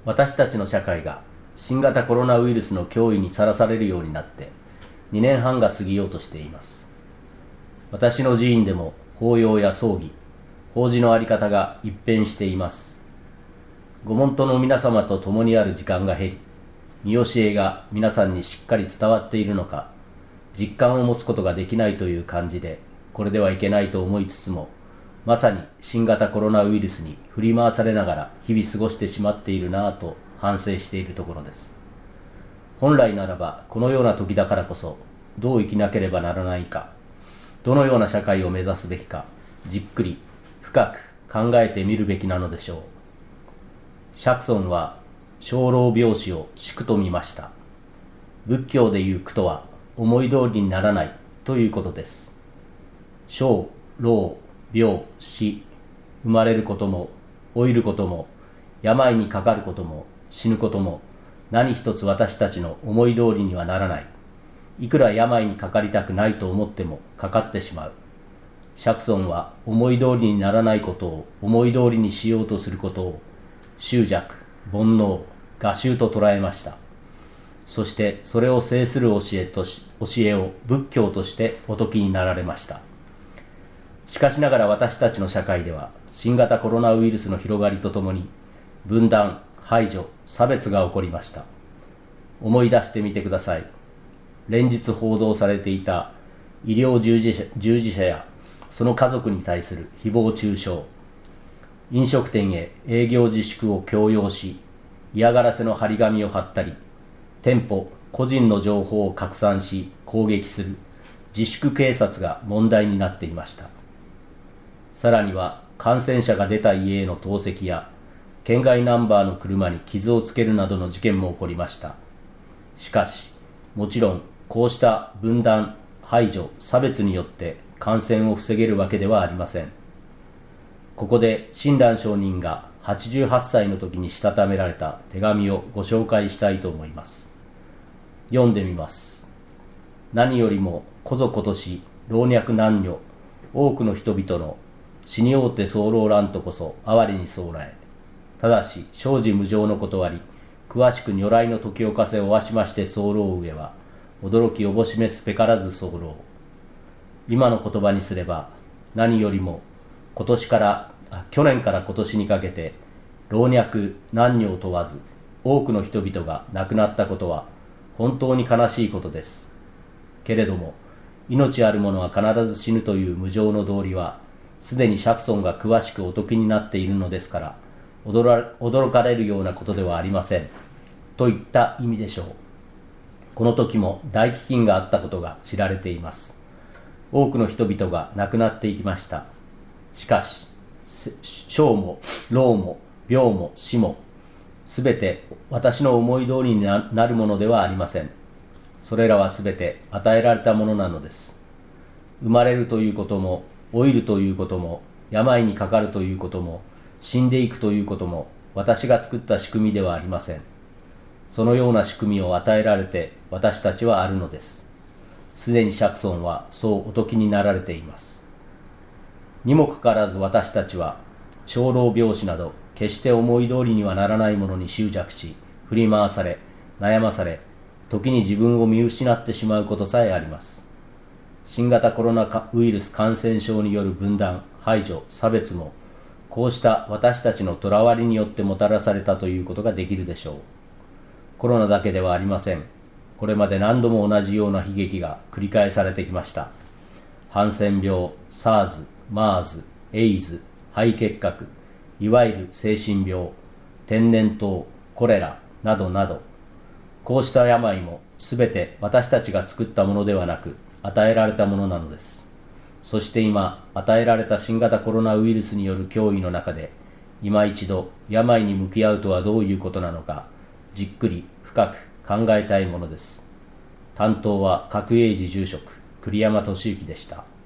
私たちの社会が新型コロナウイルスの脅威にさらされるようになって2年半が過ぎようとしています。私の寺院でも法要や葬儀、法事のあり方が一変しています。ご門徒の皆様と共にある時間が減り、見教えが皆さんにしっかり伝わっているのか、実感を持つことができないという感じで、これではいけないと思いつつも、まさに新型コロナウイルスに振り回されながら日々過ごしてしまっているなぁと反省しているところです。本来ならばこのような時だからこそ、どう生きなければならないか、どのような社会を目指すべきか、じっくり深く考えてみるべきなのでしょう。釈尊は生老病死を宿と見ました。仏教でいう苦とは思い通りにならないということです。生老病死、生まれることも老いることも病にかかることも死ぬことも何一つ私たちの思い通りにはならない。いくら病にかかりたくないと思ってもかかってしまう。釈尊は思い通りにならないことを思い通りにしようとすることを執着、煩悩、我習と捉えました。そしてそれを制する教えを仏教としてお説きになられました。しかしながら私たちの社会では新型コロナウイルスの広がりとともに分断、排除、差別が起こりました。思い出してみてください。連日報道されていた医療従事者やその家族に対する誹謗中傷、飲食店へ営業自粛を強要し、嫌がらせの張り紙を貼ったり、店舗、個人の情報を拡散し攻撃する自粛警察が問題になっていました。さらには感染者が出た家への投石や県外ナンバーの車に傷をつけるなどの事件も起こりました。しかし、もちろんこうした分断、排除、差別によって感染を防げるわけではありません。ここで親鸞上人が88歳の時にしたためられた手紙をご紹介したいと思います。読んでみます。何よりもこぞことし老若男女多くの人々の死におうて候らんとこそ哀れに候え、ただし生じ無常の断り、詳しく如来の時をかせをわしまして候う上は驚きおぼしめすべからず候。今の言葉にすれば、何よりも去年から今年にかけて老若男女を問わず多くの人々が亡くなったことは本当に悲しいことです。けれども命ある者は必ず死ぬという無常の道理はすでに釈尊が詳しくお説きになっているのですから、驚かれるようなことではありませんといった意味でしょう。この時も大飢饉があったことが知られています。多くの人々が亡くなっていきました。しかし生も老も病も死もすべて私の思い通りになるものではありません。それらはすべて与えられたものなのです。生まれるということも老いるということも病にかかるということも死んでいくということも私が作った仕組みではありません。そのような仕組みを与えられて私たちはあるのです。すでに釈尊はそうお説きになられています。にもかかわらず私たちは生老病死など決して思い通りにはならないものに執着し、振り回され悩まされ、時に自分を見失ってしまうことさえあります。新型コロナウイルス感染症による分断、排除、差別もこうした私たちのとらわりによってもたらされたということができるでしょう。コロナだけではありません。これまで何度も同じような悲劇が繰り返されてきました。ハンセン病、SARS、MERS、エイズ、肺結核、いわゆる精神病、天然痘、コレラなどなど、こうした病もすべて私たちが作ったものではなく与えられたものなのです。そして今与えられた新型コロナウイルスによる脅威の中で、今一度病に向き合うとはどういうことなのか、じっくり深く考えたいものです。担当は角栄寺住職栗山俊之でした。